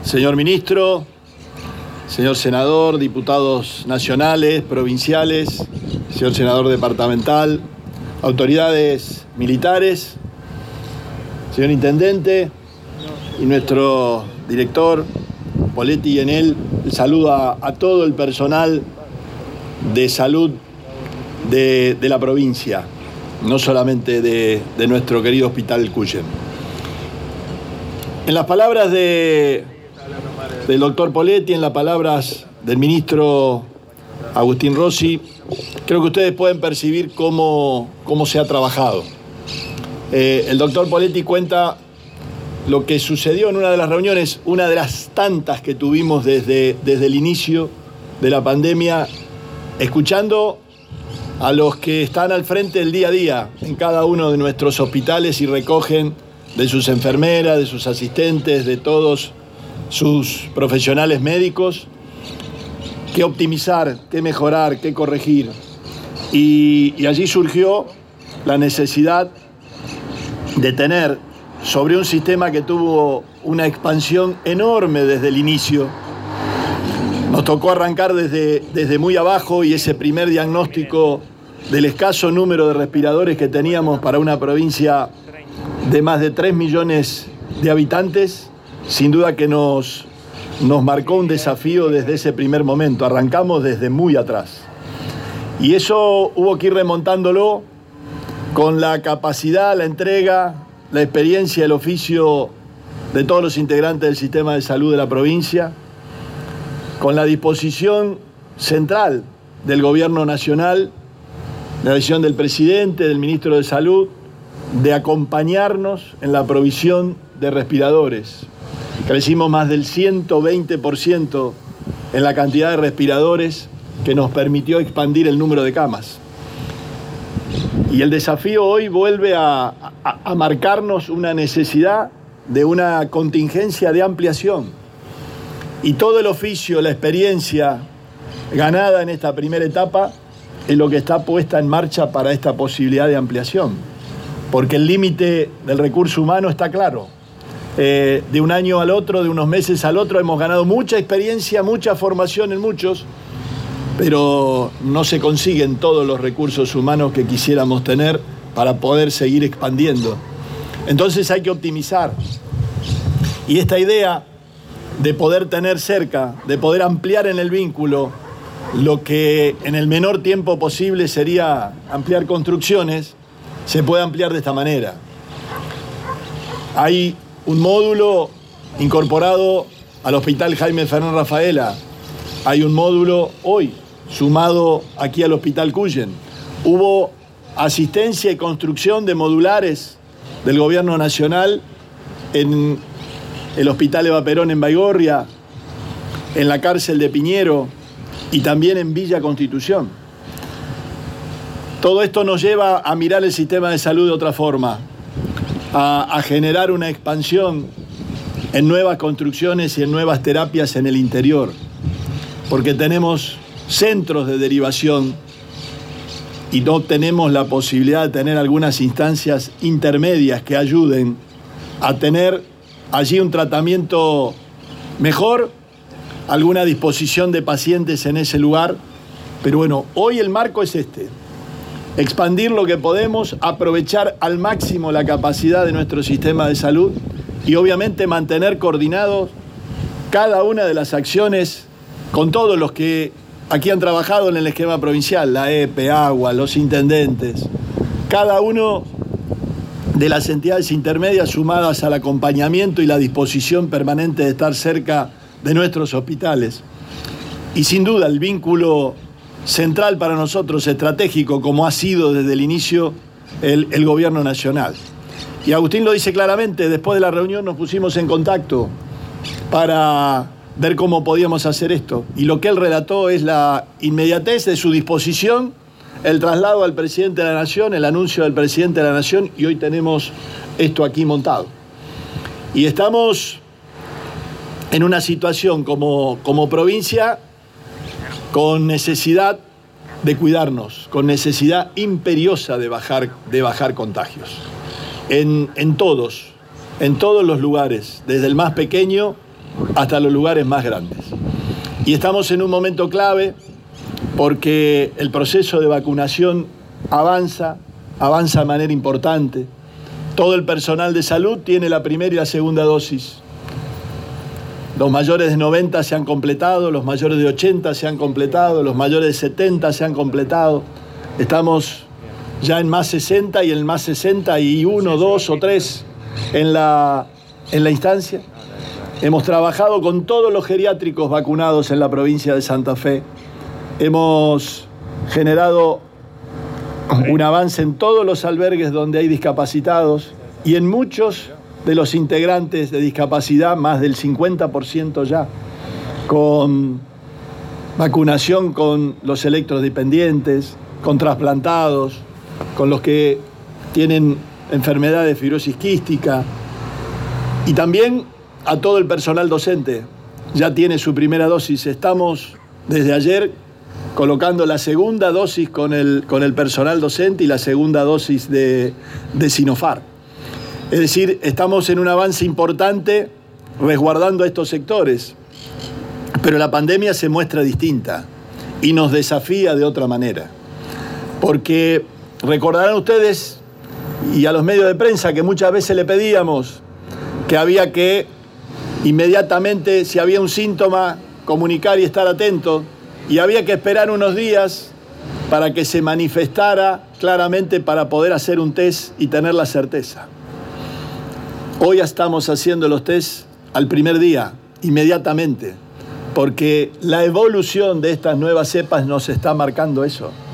Señor ministro, señor senador, diputados nacionales, provinciales, señor senador departamental, autoridades militares, señor intendente y nuestro director, Poletti, y en él el saludo a todo el personal de salud de la provincia, no solamente de nuestro querido Hospital Cuyen. En las palabras del doctor Poletti, en las palabras del ministro Agustín Rossi, creo que ustedes pueden percibir cómo se ha trabajado. El doctor Poletti cuenta lo que sucedió en una de las reuniones, una de las tantas que tuvimos desde el inicio de la pandemia, escuchando a los que están al frente del día a día en cada uno de nuestros hospitales y recogen de sus enfermeras, de sus asistentes, de todos sus profesionales médicos, qué optimizar, qué mejorar, qué corregir. Y allí surgió la necesidad de tener sobre un sistema que tuvo una expansión enorme desde el inicio. Nos tocó arrancar desde muy abajo y ese primer diagnóstico del escaso número de respiradores que teníamos para una provincia de más de 3 millones de habitantes, sin duda que nos marcó un desafío desde ese primer momento. Arrancamos desde muy atrás. Y eso hubo que ir remontándolo con la capacidad, la entrega, la experiencia, el oficio de todos los integrantes del sistema de salud de la provincia, con la disposición central del gobierno nacional, la decisión del presidente, del ministro de Salud, de acompañarnos en la provisión de respiradores. Crecimos más del 120% en la cantidad de respiradores que nos permitió expandir el número de camas. Y el desafío hoy vuelve a marcarnos una necesidad de una contingencia de ampliación. Y todo el oficio, la experiencia ganada en esta primera etapa es lo que está puesta en marcha para esta posibilidad de ampliación. Porque el límite del recurso humano está claro. De un año al otro, de unos meses al otro, hemos ganado mucha experiencia, mucha formación en muchos, pero no se consiguen todos los recursos humanos que quisiéramos tener para poder seguir expandiendo. Entonces hay que optimizar. Y esta idea de poder tener cerca, de poder ampliar en el vínculo lo que en el menor tiempo posible sería ampliar construcciones, se puede ampliar de esta manera. Hay un módulo incorporado al Hospital Jaime Fernández Rafaela. Hay un módulo hoy sumado aquí al Hospital Cuyen. Hubo asistencia y construcción de modulares del Gobierno Nacional en el Hospital Eva Perón en Baigorria, en la cárcel de Piñero y también en Villa Constitución. Todo esto nos lleva a mirar el sistema de salud de otra forma, a generar una expansión en nuevas construcciones y en nuevas terapias en el interior, porque tenemos centros de derivación y no tenemos la posibilidad de tener algunas instancias intermedias que ayuden a tener allí un tratamiento mejor, alguna disposición de pacientes en ese lugar. Pero bueno, hoy el marco es este: expandir lo que podemos, aprovechar al máximo la capacidad de nuestro sistema de salud y obviamente mantener coordinados cada una de las acciones con todos los que aquí han trabajado en el esquema provincial, la EPE, Agua, los intendentes, cada uno de las entidades intermedias sumadas al acompañamiento y la disposición permanente de estar cerca de nuestros hospitales. Y sin duda el vínculo central para nosotros, estratégico, como ha sido desde el inicio el gobierno nacional. Y Agustín lo dice claramente: después de la reunión nos pusimos en contacto para ver cómo podíamos hacer esto. Y lo que él relató es la inmediatez de su disposición, el traslado al presidente de la Nación, el anuncio del presidente de la Nación, y hoy tenemos esto aquí montado. Y estamos en una situación como provincia con necesidad de cuidarnos, con necesidad imperiosa de bajar contagios. En todos los lugares, desde el más pequeño hasta los lugares más grandes. Y estamos en un momento clave porque el proceso de vacunación avanza de manera importante. Todo el personal de salud tiene la primera y la segunda dosis. Los mayores de 90 se han completado, los mayores de 80 se han completado, los mayores de 70 se han completado. Estamos ya en más 60 y en más 61, 2 o 3 en la instancia. Hemos trabajado con todos los geriátricos vacunados en la provincia de Santa Fe. Hemos generado un avance en todos los albergues donde hay discapacitados y en muchos de los integrantes de discapacidad, más del 50% ya, con vacunación con los electrodependientes, con trasplantados, con los que tienen enfermedad de fibrosis quística, y también a todo el personal docente. Ya tiene su primera dosis. Estamos desde ayer colocando la segunda dosis con el personal docente y la segunda dosis de Sinopharm. Es decir, estamos en un avance importante resguardando a estos sectores, pero la pandemia se muestra distinta y nos desafía de otra manera. Porque recordarán ustedes y a los medios de prensa que muchas veces le pedíamos que había que inmediatamente, si había un síntoma, comunicar y estar atento, y había que esperar unos días para que se manifestara claramente para poder hacer un test y tener la certeza. Hoy estamos haciendo los test al primer día, inmediatamente, porque la evolución de estas nuevas cepas nos está marcando eso.